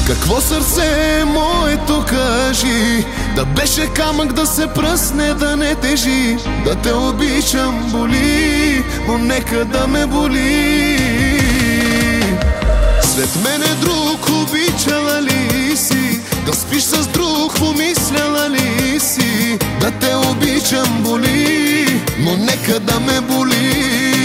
Какво сърце моето кажи, да беше камък да се пръсне, да не тежи. Да те обичам боли, но нека да ме боли. След мене друг обичала ли си, да спиш с друг помисляла ли си. Да те обичам боли, но нека да ме боли.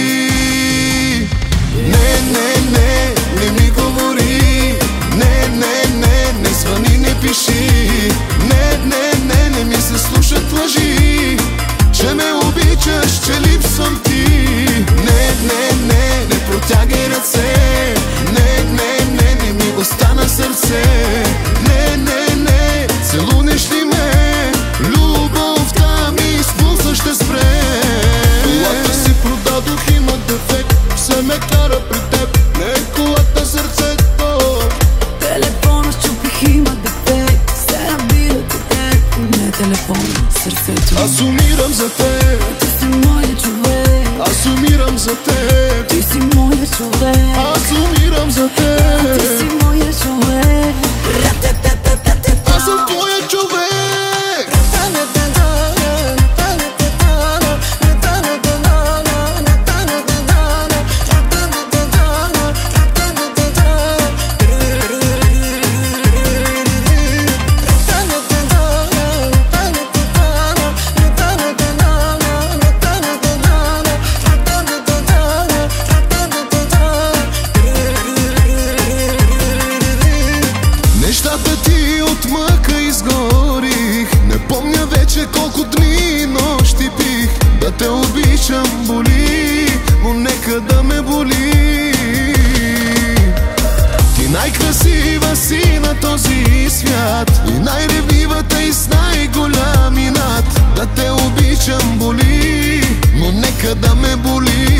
Не, не, не, не ми говори. Не, не, не, не звъни, не пиши. Не, не, не, не ми се слушат лъжи, че ме обичаш, че липсвам ти. Не, не, не, не протягай ръце. Не, не, не, не ми остана сърце. Не, не, не, целунеш ли ме, любовта ми с пулса ще спре. Колата си продадох, има дефект, все ме кара при теб. Не колата, сърцето. Телефона щупих, има дефект, се набират от теб. Не телефона, сърцето. Аз умирам за теб. Ти си моят човек. Аз умирам за теб. Ти си моят човек. Аз умирам за теб. Ти си моят човек. Аз съм твоя човек. Нещата ти от мъка изгорих. Не помня вече колко дни и нощи пих. Да те обичам боли, но нека да ме боли. Ти най-красива си на този свят и най-ревнивата и с най-голям инат. Да те обичам боли, но нека да ме боли.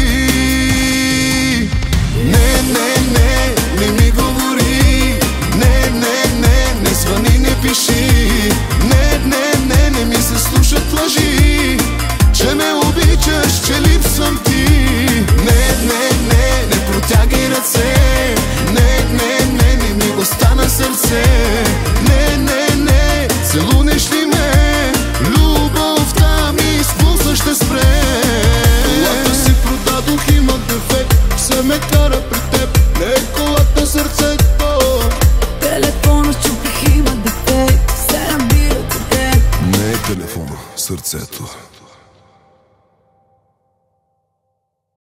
Не, не, не, не ми говори. Не, не, не, не звъни, не пиши. Не, не, не, не ми се слушат лъжи, че ме обичаш, че липсвам ти. Не, не, не, не протягай ръце. Не, не, не, не ми остана сърце. Не, не, не, целунеш ли ме, любовта ми с пулса ще спре. Колата си продадох, има дефект, все ме кара при теб. Не колата, сърцето. Телефона щупих, има дефект, се набират от теб. Не е телефона, сърцето.